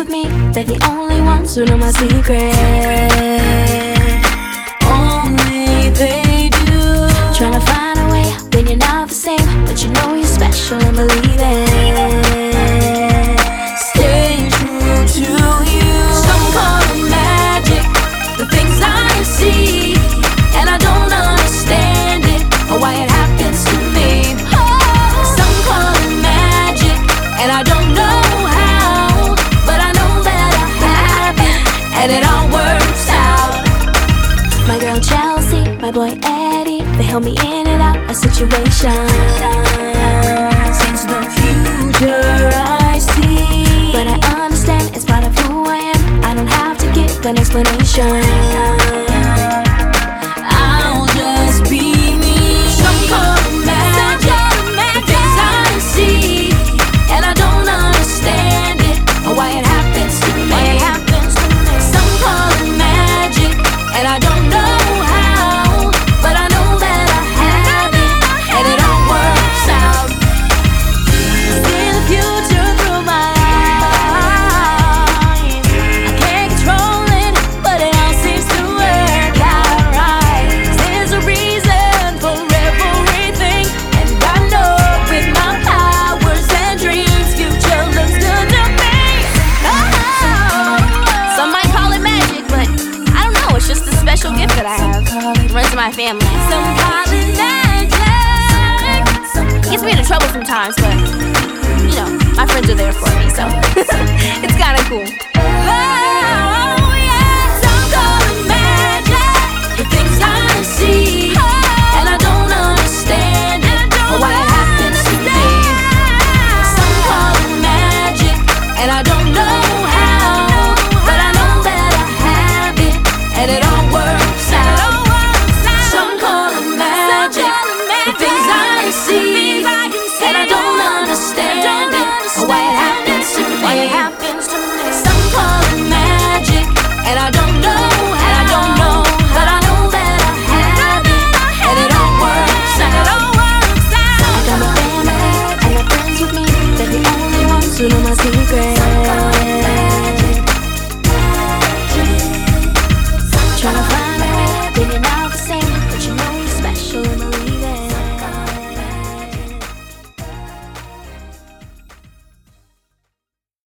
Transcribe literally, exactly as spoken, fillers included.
with me, they're the only ones who know my secret. Only they do. Tryna find a way when you're not the same, but you know you're special and believe it. Stay true to you. Some call it magic, the things I see, and I don't understand it or why it happens to me. Some call it magic, and I don't know how, but I know that I have it, and it all works out. My girl Chelsea, my boy Eddie, they help me in and out of situations. Since the future I see, but I understand it's part of who I am. I don't have to give an explanation. I'll just be me. Some call it magic, the things I see, and I don't understand it or why it happens to me. Some call it magic, and I don't know how, but I know that I have it, and it all works out. See the future through my eyes. I can't control it, but it all seems to work out right. There's a reason for everything, and I know with my powers and dreams, future looks good to me. Oh. Some might call it magic, but I don't know, it's just a special gift that I have. It runs in my family. Some call it magic. Gets me into trouble sometimes, but you know, my friends are there for me, so it's kinda cool. Oh, yeah. Some call it magic, the things I see, and I don't understand it or why it happens to me. Some call it magic, and I don't know how, but I know that I have it, and it all works out. Some call it magic, the things I see, and I don't understand it or why it happens to me. Some call it magic, and I don't know how, but I know that I have it, and it all works out. I got my family and my friends with me, they're the only ones who know my secret. Tryna